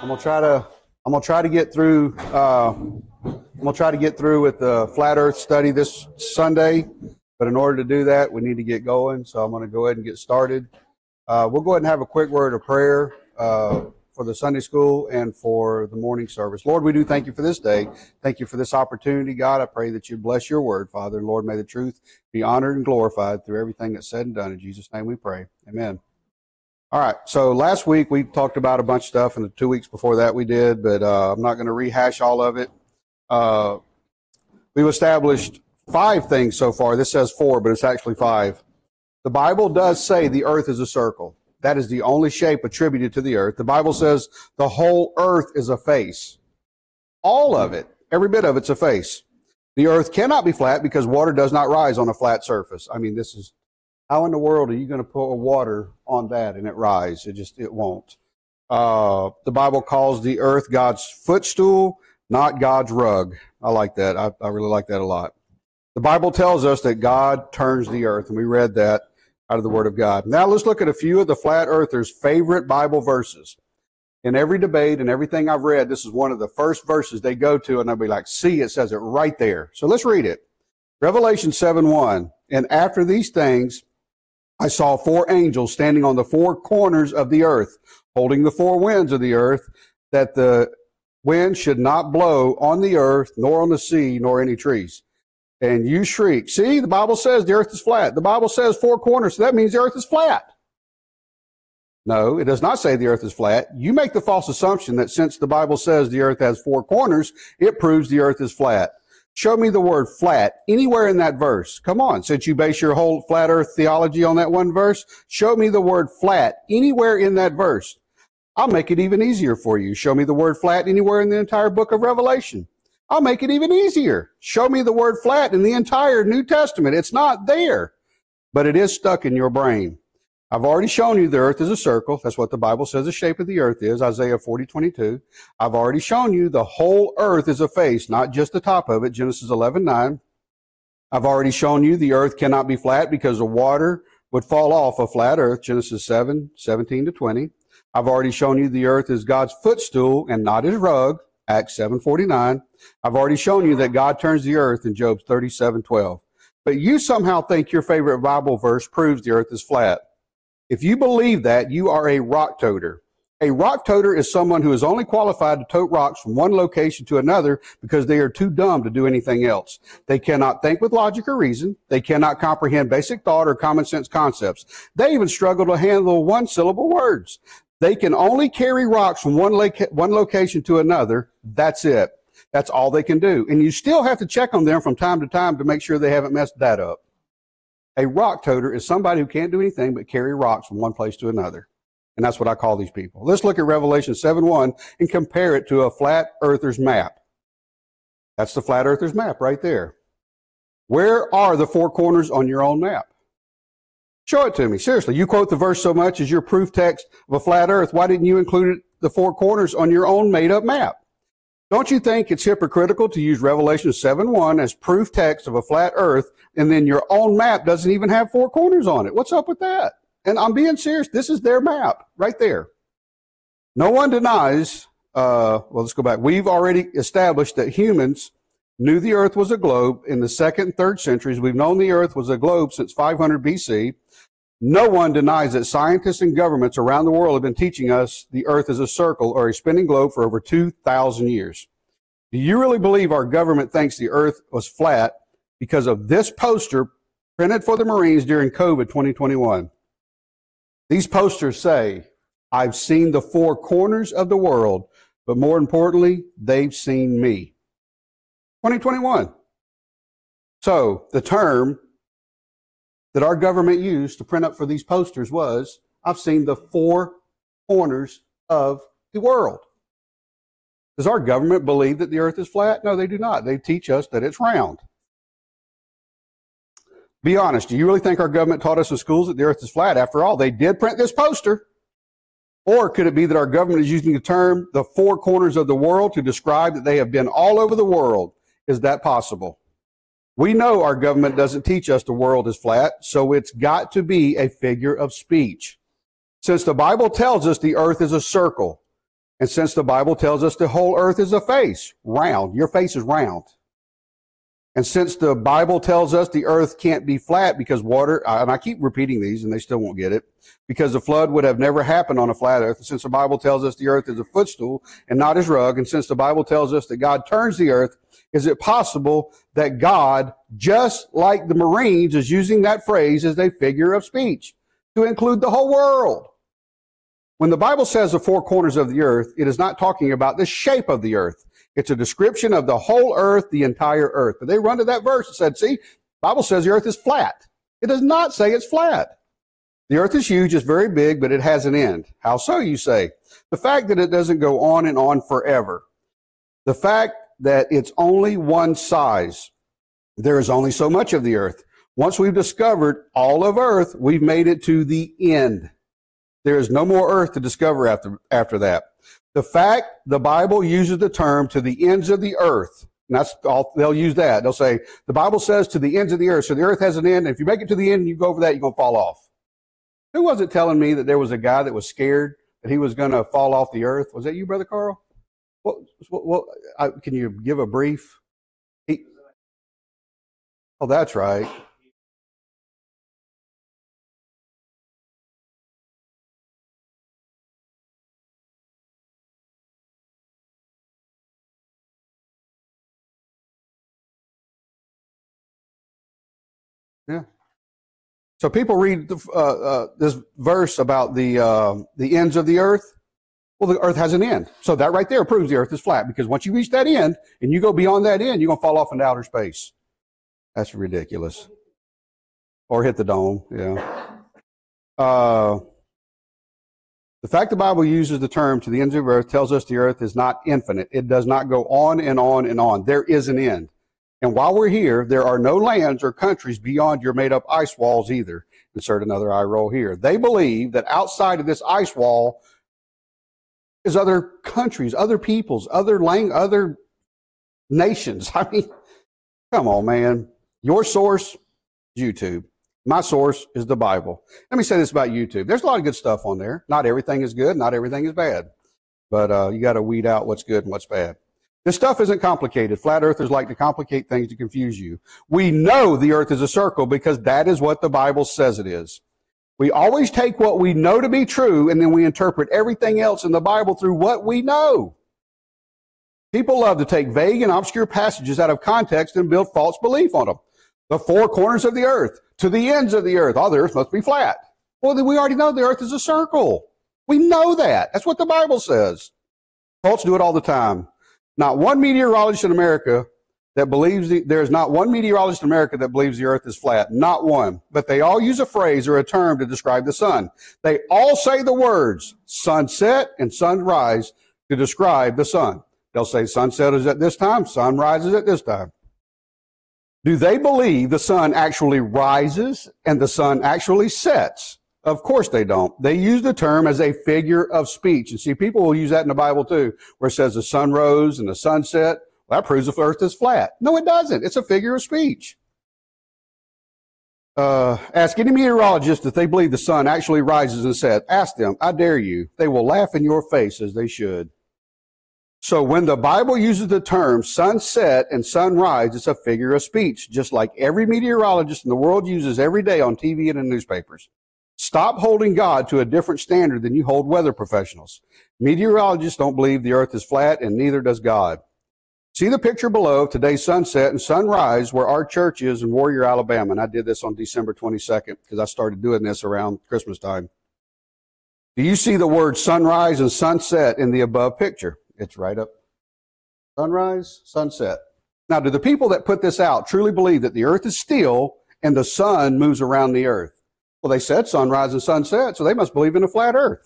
I'm gonna try to get through. I'm gonna try to get through with the flat Earth study this Sunday. But in order to do that, we need to get going. So I'm gonna go ahead and get started. We'll go ahead and have a quick word of prayer for the Sunday school and for the morning service. Lord, we do thank you for this day. Thank you for this opportunity, God. I pray that you bless your word, Father. And Lord, may the truth be honored and glorified through everything that's said and done. In Jesus' name we pray. Amen. All right, so last week we talked about a bunch of stuff, and the 2 weeks before that we did, but I'm not going to rehash all of it. We've established 5 things so far. This says 4, but it's actually 5. The Bible does say the earth is a circle. That is the only shape attributed to the earth. The Bible says the whole earth is a face. All of it, every bit of it's a face. The earth cannot be flat because water does not rise on a flat surface. I mean, this is... How in the world are you going to put water on that and it rise? It won't. The Bible calls the earth God's footstool, not God's rug. I like that. I really like that a lot. The Bible tells us that God turns the earth, and we read that out of the Word of God. Now let's look at a few of the flat earthers' favorite Bible verses. In every debate and everything I've read, this is one of the first verses they go to, and they'll be like, see, it says it right there. So let's read it. Revelation 7:1. And after these things, I saw 4 angels standing on the 4 corners of the earth, holding the 4 winds of the earth, that the wind should not blow on the earth, nor on the sea, nor any trees. And you shriek. See, the Bible says the earth is flat. The Bible says 4 corners, so that means the earth is flat. No, it does not say the earth is flat. You make the false assumption that since the Bible says the earth has 4 corners, it proves the earth is flat. Show me the word flat anywhere in that verse. Come on, since you base your whole flat earth theology on that one verse, show me the word flat anywhere in that verse. I'll make it even easier for you. Show me the word flat anywhere in the entire book of Revelation. I'll make it even easier. Show me the word flat in the entire New Testament. It's not there, but it is stuck in your brain. I've already shown you the earth is a circle. That's what the Bible says the shape of the earth is, Isaiah 40:22. I've already shown you the whole earth is a face, not just the top of it, Genesis 11:9. I've already shown you the earth cannot be flat because the water would fall off a flat earth, Genesis 7:17-20. I've already shown you the earth is God's footstool and not his rug, Acts 7:49. I've already shown you that God turns the earth in Job 37:12. But you somehow think your favorite Bible verse proves the earth is flat. If you believe that, you are a rock toter. A rock toter is someone who is only qualified to tote rocks from one location to another because they are too dumb to do anything else. They cannot think with logic or reason. They cannot comprehend basic thought or common sense concepts. They even struggle to handle one-syllable words. They can only carry rocks from one location to another. That's it. That's all they can do. And you still have to check on them from time to time to make sure they haven't messed that up. A rock toter is somebody who can't do anything but carry rocks from one place to another. And that's what I call these people. Let's look at Revelation 7:1 and compare it to a flat earther's map. That's the flat earther's map right there. Where are the 4 corners on your own map? Show it to me. Seriously, you quote the verse so much as your proof text of a flat earth. Why didn't you include the 4 corners on your own made-up map? Don't you think it's hypocritical to use Revelation 7:1 as proof text of a flat earth, and then your own map doesn't even have 4 corners on it? What's up with that? And I'm being serious. This is their map right there. No one denies, let's go back. We've already established that humans knew the earth was a globe in the 2nd and 3rd centuries. We've known the earth was a globe since 500 BC. No one denies that scientists and governments around the world have been teaching us the earth is a circle or a spinning globe for over 2,000 years. Do you really believe our government thinks the earth was flat because of this poster printed for the Marines during COVID 2021? These posters say, I've seen the 4 corners of the world, but more importantly, they've seen me. 2021. So the term that our government used to print up for these posters was, I've seen the 4 corners of the world. Does our government believe that the earth is flat? No, they do not. They teach us that it's round. Be honest, do you really think our government taught us in schools that the earth is flat? After all, they did print this poster. Or could it be that our government is using the term the 4 corners of the world to describe that they have been all over the world? Is that possible? We know our government doesn't teach us the world is flat, so it's got to be a figure of speech. Since the Bible tells us the earth is a circle, And since the Bible tells us the whole earth is a face, round, your face is round. And since the Bible tells us the earth can't be flat because water, and I keep repeating these and they still won't get it, because the flood would have never happened on a flat earth. And since the Bible tells us the earth is a footstool and not his rug, and since the Bible tells us that God turns the earth, is it possible that God, just like the Marines, is using that phrase as a figure of speech to include the whole world? When the Bible says the four corners of the earth, it is not talking about the shape of the earth. It's a description of the whole earth, the entire earth. But they run to that verse and said, see, the Bible says the earth is flat. It does not say it's flat. The earth is huge, it's very big, but it has an end. How so, you say? The fact that it doesn't go on and on forever. The fact that it's only one size. There is only so much of the earth. Once we've discovered all of earth, we've made it to the end. There is no more earth to discover after that. The fact the Bible uses the term to the ends of the earth, and that's all, they'll use that. They'll say, the Bible says to the ends of the earth. So the earth has an end. And if you make it to the end and you go over that, you're going to fall off. Who was it telling me that there was a guy that was scared that he was going to fall off the earth? Was that you, Brother Carl? Can you give a brief? Oh, that's right. Yeah. So people read this verse about the ends of the earth. Well, the earth has an end. So that right there proves the earth is flat, because once you reach that end and you go beyond that end, you're going to fall off into outer space. That's ridiculous. Or hit the dome. Yeah. The fact the Bible uses the term to the ends of the earth tells us the earth is not infinite. It does not go on and on and on. There is an end. And while we're here, there are no lands or countries beyond your made-up ice walls either. Insert another eye roll here. They believe that outside of this ice wall is other countries, other peoples, other nations. I mean, come on, man. Your source is YouTube. My source is the Bible. Let me say this about YouTube. There's a lot of good stuff on there. Not everything is good. Not everything is bad. But you got to weed out what's good and what's bad. This stuff isn't complicated. Flat earthers like to complicate things to confuse you. We know the earth is a circle because that is what the Bible says it is. We always take what we know to be true and then we interpret everything else in the Bible through what we know. People love to take vague and obscure passages out of context and build false belief on them. The four corners of the earth, to the ends of the earth. Oh, the earth must be flat. Well, then we already know the earth is a circle. We know that. That's what the Bible says. Cults do it all the time. Not one meteorologist in America that believes there's not one meteorologist in America that believes the earth is flat. Not one. But they all use a phrase or a term to describe the sun. They all say the words sunset and sunrise to describe the sun. They'll say sunset is at this time, sunrise is at this time. Do they believe the sun actually rises and the sun actually sets? Of course they don't. They use the term as a figure of speech. And see, people will use that in the Bible too, where it says the sun rose and the sun set. Well, that proves the earth is flat. No, it doesn't. It's a figure of speech. Ask any meteorologist if they believe the sun actually rises and sets. Ask them. I dare you. They will laugh in your face, as they should. So when the Bible uses the term sunset and sunrise, it's a figure of speech, just like every meteorologist in the world uses every day on TV and in newspapers. Stop holding God to a different standard than you hold weather professionals. Meteorologists don't believe the earth is flat, and neither does God. See the picture below of today's sunset and sunrise where our church is in Warrior, Alabama. And I did this on December 22nd because I started doing this around Christmas time. Do you see the word sunrise and sunset in the above picture? It's right up. Sunrise, sunset. Now, do the people that put this out truly believe that the earth is still and the sun moves around the earth? Well, they said sunrise and sunset, so they must believe in a flat earth.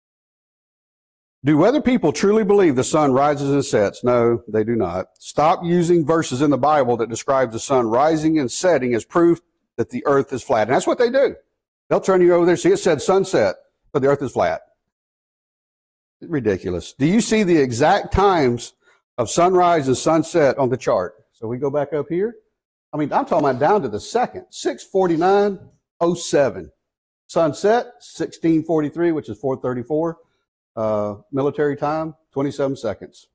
Do other people truly believe the sun rises and sets? No, they do not. Stop using verses in the Bible that describe the sun rising and setting as proof that the earth is flat. And that's what they do. They'll turn you over there. See, it said sunset, but the earth is flat. Ridiculous. Do you see the exact times of sunrise and sunset on the chart? So we go back up here. I mean, I'm talking about down to the second, 6:49:07. Sunset, 16:43, which is 4:34. military time, 27 seconds.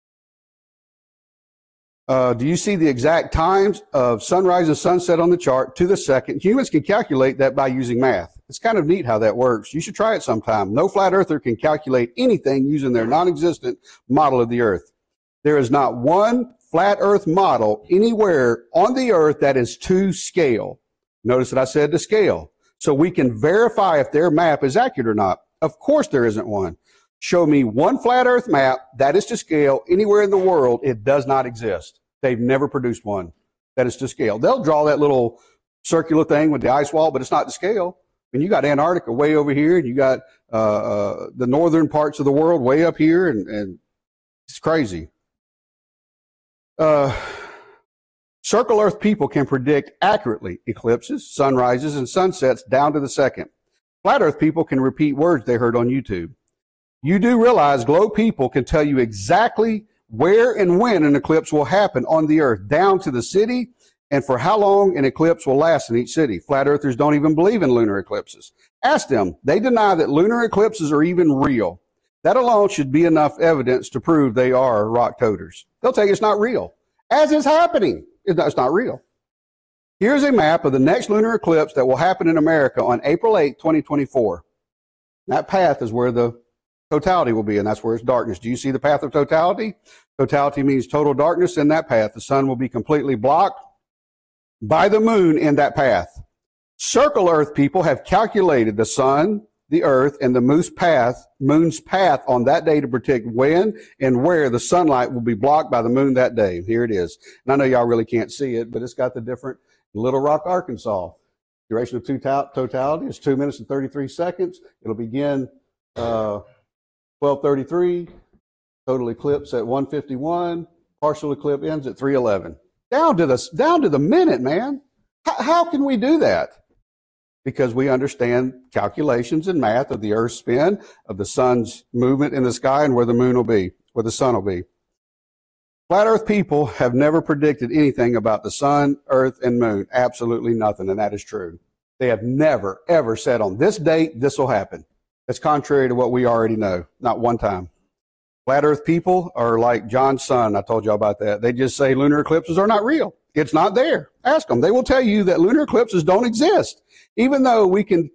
Do you see the exact times of sunrise and sunset on the chart to the second? Humans can calculate that by using math. It's kind of neat how that works. You should try it sometime. No flat earther can calculate anything using their non-existent model of the earth. There is not one flat earth model anywhere on the earth that is to scale. Notice that I said to scale. So we can verify if their map is accurate or not. Of course there isn't one. Show me one flat earth map that is to scale anywhere in the world. It does not exist. They've never produced one that is to scale. They'll draw that little circular thing with the ice wall, but it's not to scale. I mean, you got Antarctica way over here, and you got the northern parts of the world way up here, and it's crazy. Circle Earth people can predict accurately eclipses, sunrises, and sunsets down to the second. Flat Earth people can repeat words they heard on YouTube. You do realize globe people can tell you exactly where and when an eclipse will happen on the earth, down to the city, and for how long an eclipse will last in each city. Flat earthers don't even believe in lunar eclipses. Ask them. They deny that lunar eclipses are even real. That alone should be enough evidence to prove they are rock toters. They'll tell you it's not real. As is happening, it's not real. Here's a map of the next lunar eclipse that will happen in America on April 8, 2024. That path is where the totality will be, and that's where it's darkness. Do you see the path of totality? Totality means total darkness in that path. The sun will be completely blocked by the moon in that path. Circle Earth people have calculated the sun, the earth, and the moon's path on that day to predict when and where the sunlight will be blocked by the moon that day. Here it is. And I know y'all really can't see it, but it's got the different Little Rock, Arkansas. Duration of totality is 2 minutes and 33 seconds. It'll begin 12:33, total eclipse at 1:51, partial eclipse ends at 3:11. Down to the minute, man. How can we do that? Because we understand calculations and math of the Earth's spin, of the sun's movement in the sky, and where the moon will be, where the sun will be. Flat Earth people have never predicted anything about the sun, earth, and moon. Absolutely nothing, and that is true. They have never, ever said on this date, this will happen. That's contrary to what we already know. Not one time. Flat Earth people are like John's son. I told you all about that. They just say lunar eclipses are not real. It's not there. Ask them. They will tell you that lunar eclipses don't exist, even though we can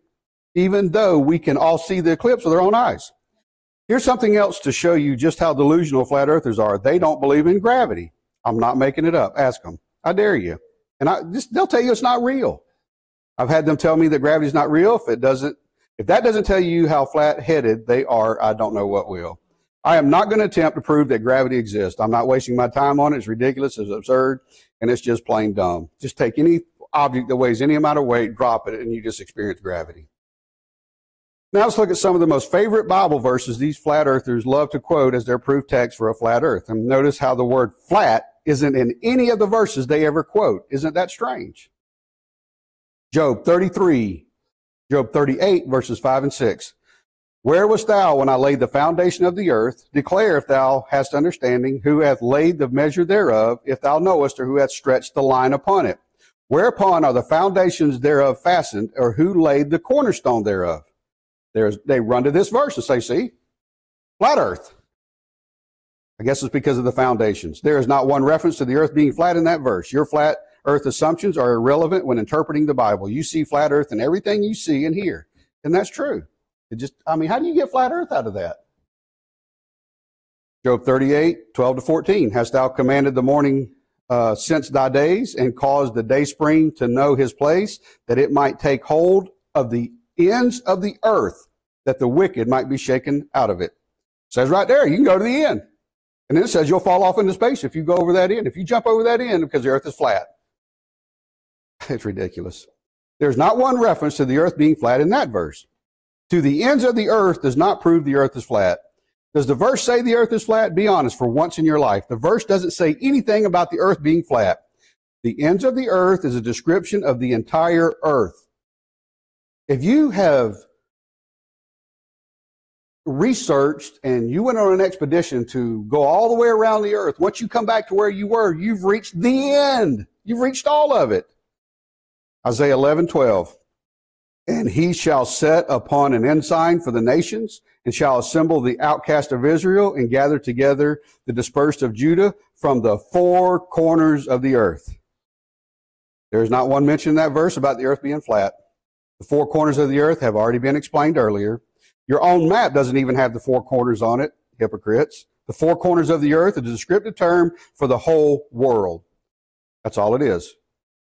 all see the eclipse with our own eyes. Here's something else to show you just how delusional flat earthers are. They don't believe in gravity. I'm not making it up. Ask them. I dare you. And they'll tell you it's not real. I've had them tell me that gravity is not real. If that doesn't tell you how flat-headed they are, I don't know what will. I am not going to attempt to prove that gravity exists. I'm not wasting my time on it. It's ridiculous, it's absurd, and it's just plain dumb. Just take any object that weighs any amount of weight, drop it, and you just experience gravity. Now let's look at some of the most favorite Bible verses these flat earthers love to quote as their proof text for a flat earth. And notice how the word flat isn't in any of the verses they ever quote. Isn't that strange? Job 33. Job 38, verses 5 and 6. Where wast thou when I laid the foundation of the earth? Declare if thou hast understanding, who hath laid the measure thereof, if thou knowest, or who hath stretched the line upon it. Whereupon are the foundations thereof fastened, or who laid the cornerstone thereof? They run to this verse and say, see, flat earth. I guess it's because of the foundations. There is not one reference to the earth being flat in that verse. Your flat earth assumptions are irrelevant when interpreting the Bible. You see flat earth in everything you see and hear. And that's true. How do you get flat earth out of that? Job 38, 12 to 14. Hast thou commanded the morning since thy days, and caused the day spring to know his place, that it might take hold of the ends of the earth, that the wicked might be shaken out of it? It says right there, you can go to the end. And then it says you'll fall off into space if you go over that end, if you jump over that end, because the earth is flat. It's ridiculous. There's not one reference to the earth being flat in that verse. To the ends of the earth does not prove the earth is flat. Does the verse say the earth is flat? Be honest for once in your life. The verse doesn't say anything about the earth being flat. The ends of the earth is a description of the entire earth. If you have researched and you went on an expedition to go all the way around the earth, once you come back to where you were, you've reached the end. You've reached all of it. Isaiah 11:12. And he shall set upon an ensign for the nations, and shall assemble the outcast of Israel, and gather together the dispersed of Judah from the four corners of the earth. There is not one mention in that verse about the earth being flat. The four corners of the earth have already been explained earlier. Your own map doesn't even have the four corners on it, hypocrites. The four corners of the earth is a descriptive term for the whole world. That's all it is.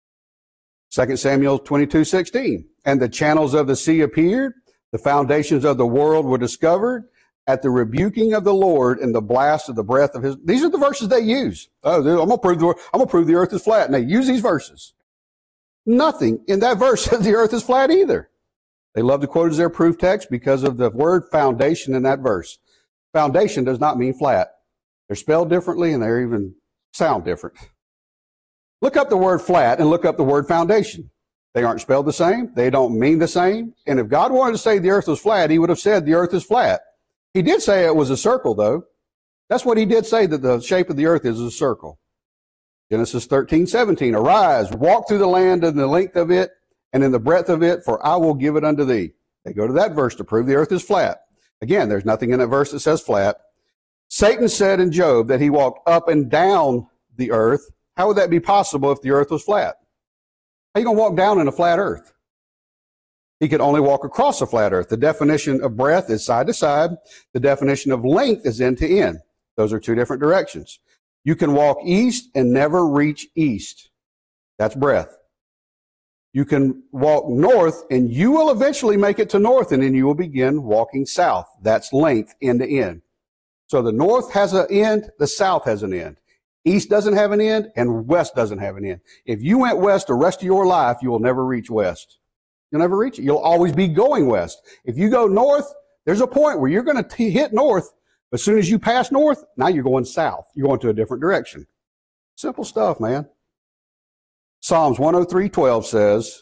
2 Samuel 22:16. And the channels of the sea appeared, the foundations of the world were discovered at the rebuking of the Lord and the blast of the breath of his. These are the verses they use. Oh, I'm gonna prove the earth is flat, and they use these verses. Nothing in that verse says the earth is flat either. They love to quote as their proof text because of the word foundation in that verse. Foundation does not mean flat. They're spelled differently, and they even sound different. Look up the word flat and look up the word foundation. They aren't spelled the same. They don't mean the same. And if God wanted to say the earth was flat, he would have said the earth is flat. He did say it was a circle, though. That's what he did say, that the shape of the earth is a circle. Genesis 13:17. Arise, walk through the land in the length of it and in the breadth of it, for I will give it unto thee. They go to that verse to prove the earth is flat. Again, there's nothing in that verse that says flat. Satan said in Job that he walked up and down the earth. How would that be possible if the earth was flat? How are you going to walk down in a flat earth? He could only walk across a flat earth. The definition of breadth is side to side. The definition of length is end to end. Those are two different directions. You can walk east and never reach east. That's breadth. You can walk north and you will eventually make it to north, and then you will begin walking south. That's length, end to end. So the north has an end, the south has an end. East doesn't have an end, and west doesn't have an end. If you went west the rest of your life, you will never reach west. You'll never reach it. You'll always be going west. If you go north, there's a point where you're going to hit north. As soon as you pass north, now you're going south. You're going to a different direction. Simple stuff, man. Psalms 103:12 says,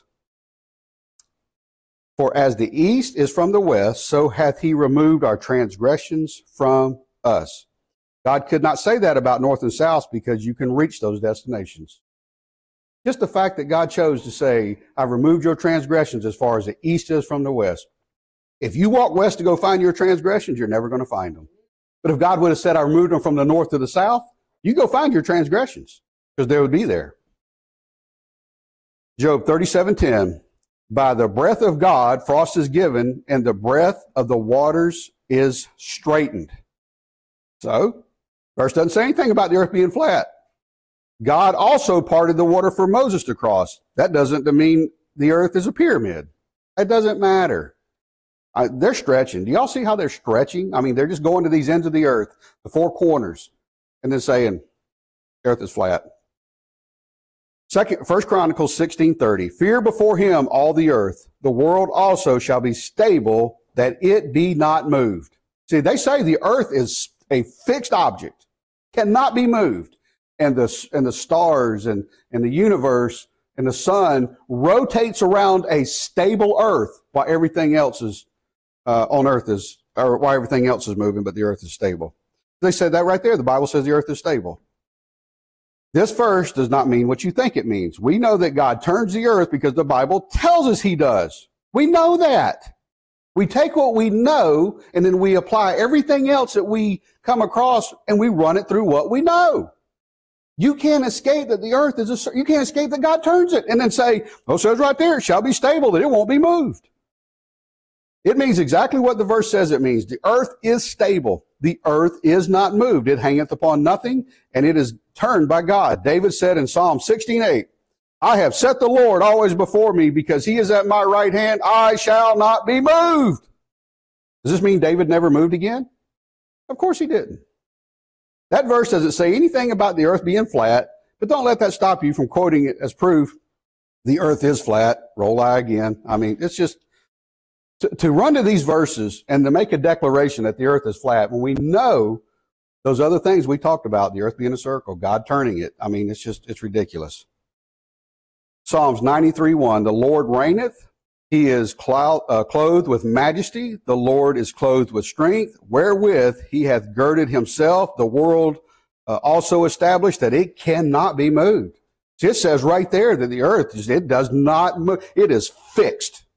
for as the east is from the west, so hath he removed our transgressions from us. God could not say that about north and south because you can reach those destinations. Just the fact that God chose to say, I've removed your transgressions as far as the east is from the west. If you walk west to go find your transgressions, you're never going to find them. But if God would have said, I removed them from the north to the south, you go find your transgressions because they would be there. Job 37:10, by the breath of God, frost is given, and the breath of the waters is straightened. So, verse doesn't say anything about the earth being flat. God also parted the water for Moses to cross. That doesn't mean the earth is a pyramid. That doesn't matter. They're stretching. Do y'all see how they're stretching? I mean, they're just going to these ends of the earth, the four corners, and then saying, the earth is flat. 1 Chronicles 16:30, fear before him all the earth. The world also shall be stable, that it be not moved. See, they say the earth is a fixed object, cannot be moved. And the stars and the universe and the sun rotates around a stable earth while everything else is on earth is, or while everything else is moving, but the earth is stable. They said that right there. The Bible says the earth is stable. This verse does not mean what you think it means. We know that God turns the earth because the Bible tells us he does. We know that. We take what we know and then we apply everything else that we come across and we run it through what we know. You can't escape that the earth is you can't escape that God turns it and then say, oh, it says right there, it shall be stable, that it won't be moved. It means exactly what the verse says it means. The earth is stable. The earth is not moved. It hangeth upon nothing, and it is turned by God. David said in Psalm 16:8, I have set the Lord always before me, because he is at my right hand. I shall not be moved. Does this mean David never moved again? Of course he didn't. That verse doesn't say anything about the earth being flat, but don't let that stop you from quoting it as proof. The earth is flat. Roll eye again. I mean, it's just to run to these verses and to make a declaration that the earth is flat when we know those other things we talked about, the earth being a circle, God turning it. I mean, it's ridiculous. Psalms 93:1, the Lord reigneth. He is clothed with majesty. The Lord is clothed with strength, wherewith he hath girded himself. The world also established that it cannot be moved. See, it says right there that the earth, it does not move. It is fixed.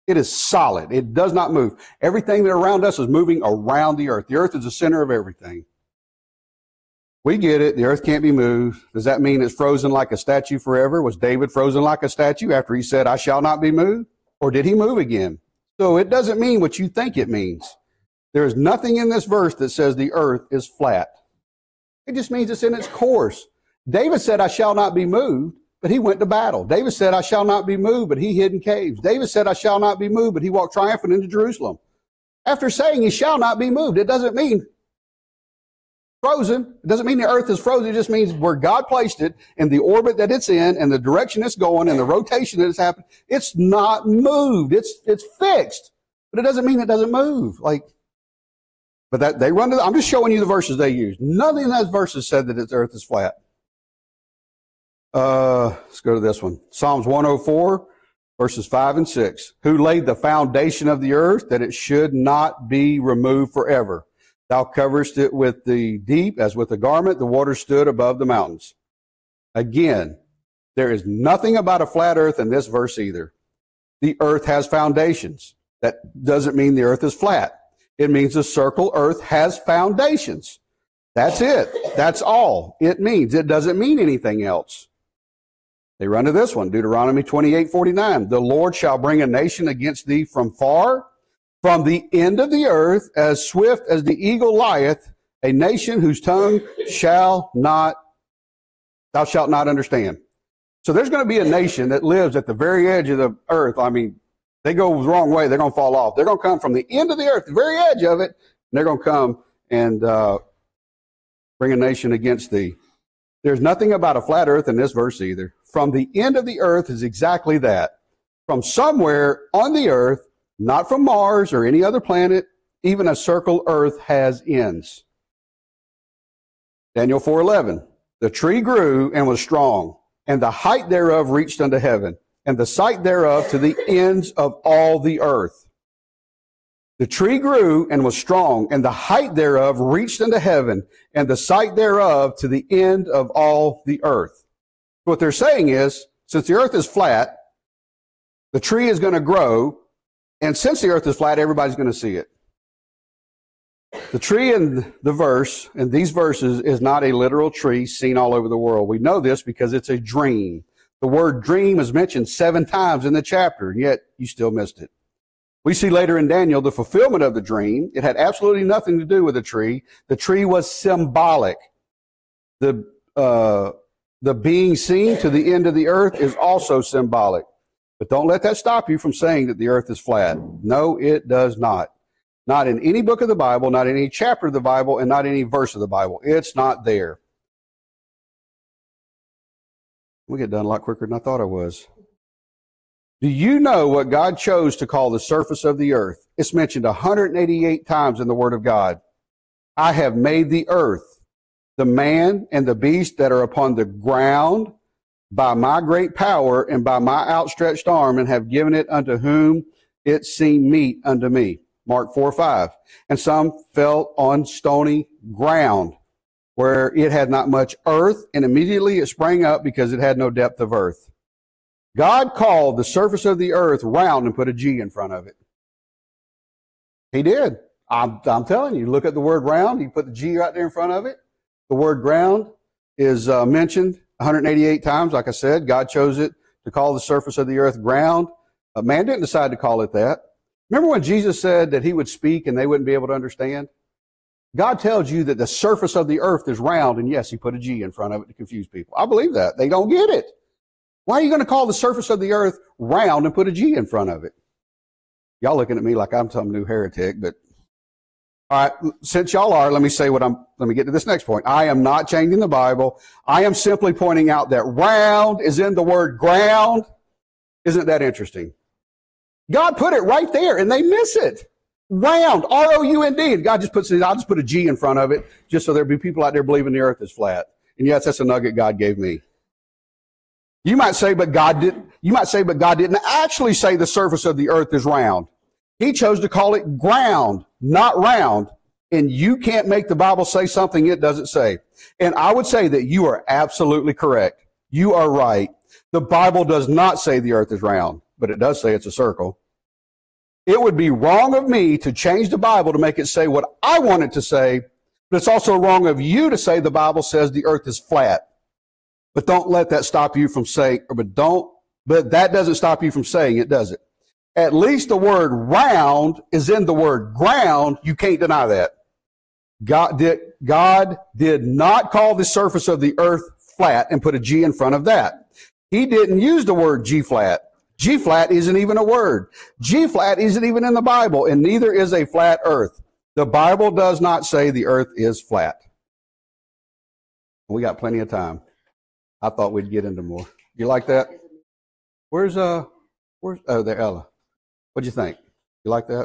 It is solid. It does not move. Everything that around us is moving around the earth. The earth is the center of everything. We get it. The earth can't be moved. Does that mean it's frozen like a statue forever? Was David frozen like a statue after he said, I shall not be moved? Or did he move again? So it doesn't mean what you think it means. There is nothing in this verse that says the earth is flat. It just means it's in its course. David said, I shall not be moved, but he went to battle. David said, I shall not be moved, but he hid in caves. David said, I shall not be moved, but he walked triumphant into Jerusalem. After saying he shall not be moved, it doesn't mean frozen. It doesn't mean the earth is frozen. It just means where God placed it and the orbit that it's in and the direction it's going and the rotation that it's happening. It's not moved. It's fixed, but it doesn't mean it doesn't move. But that they run to, I'm just showing you the verses they use. Nothing in those verses said that the earth is flat. Let's go to this one. Psalms 104, verses 5 and 6. Who laid the foundation of the earth that it should not be removed forever? Thou coverest it with the deep as with a garment. The water stood above the mountains. Again, there is nothing about a flat earth in this verse either. The earth has foundations. That doesn't mean the earth is flat. It means the circle earth has foundations. That's it. That's all it means. It doesn't mean anything else. They run to this one, Deuteronomy 28:49. The Lord shall bring a nation against thee from far, from the end of the earth, as swift as the eagle lieth, a nation whose tongue thou shalt not understand. So there's going to be a nation that lives at the very edge of the earth. I mean, they go the wrong way, they're going to fall off. They're going to come from the end of the earth, the very edge of it, and they're going to come and bring a nation against thee. There's nothing about a flat earth in this verse either. From the end of the earth is exactly that. From somewhere on the earth, not from Mars or any other planet, even a circle earth has ends. Daniel 4:11. The tree grew and was strong, and the height thereof reached unto heaven, and the sight thereof to the ends of all the earth. The tree grew and was strong, and the height thereof reached unto heaven, and the sight thereof to the end of all the earth. What they're saying is, since the earth is flat, the tree is going to grow, and since the earth is flat, everybody's going to see it. The tree in the verse, in these verses, is not a literal tree seen all over the world. We know this because it's a dream. The word dream is mentioned 7 times in the chapter, and yet you still missed it. We see later in Daniel the fulfillment of the dream. It had absolutely nothing to do with the tree. The tree was symbolic. The being seen to the end of the earth is also symbolic. But don't let that stop you from saying that the earth is flat. No, it does not. Not in any book of the Bible, not in any chapter of the Bible, and not any verse of the Bible. It's not there. We get done a lot quicker than I thought I was. Do you know what God chose to call the surface of the earth? It's mentioned 188 times in the Word of God. I have made the earth, the man and the beast that are upon the ground by my great power and by my outstretched arm, and have given it unto whom it seemed meet unto me. Mark 4:5. And some fell on stony ground, where it had not much earth, and immediately it sprang up because it had no depth of earth. God called the surface of the earth round and put a G in front of it. He did. I'm telling you, look at the word round. You put the G right there in front of it. The word ground is mentioned 188 times. Like I said, God chose it to call the surface of the earth ground. Man didn't decide to call it that. Remember when Jesus said that he would speak and they wouldn't be able to understand? God tells you that the surface of the earth is round, and yes, he put a G in front of it to confuse people. I believe that. They don't get it. Why are you going to call the surface of the earth round and put a G in front of it? Y'all looking at me like I'm some new heretic, but all right, since y'all are, let me get to this next point. I am not changing the Bible. I am simply pointing out that round is in the word ground. Isn't that interesting? God put it right there and they miss it. Round, R-O-U-N-D. God just puts it, I'll just put a G in front of it just so there'll be people out there believing the earth is flat. And yes, that's a nugget God gave me. You might say, but God didn't actually say the surface of the earth is round. He chose to call it ground, not round. And you can't make the Bible say something it doesn't say. And I would say that you are absolutely correct. You are right. The Bible does not say the earth is round, but it does say it's a circle. It would be wrong of me to change the Bible to make it say what I want it to say, but it's also wrong of you to say the Bible says the earth is flat. But don't let that stop you from saying, but that doesn't stop you from saying it, does it? At least the word round is in the word ground. You can't deny that. God did not call the surface of the earth flat and put a G in front of that. He didn't use the word G flat. G flat isn't even a word. G flat isn't even in the Bible, and neither is a flat earth. The Bible does not say the earth is flat. We got plenty of time. I thought we'd get into more. You like that? Where's there, Ella? What'd you think? You like that?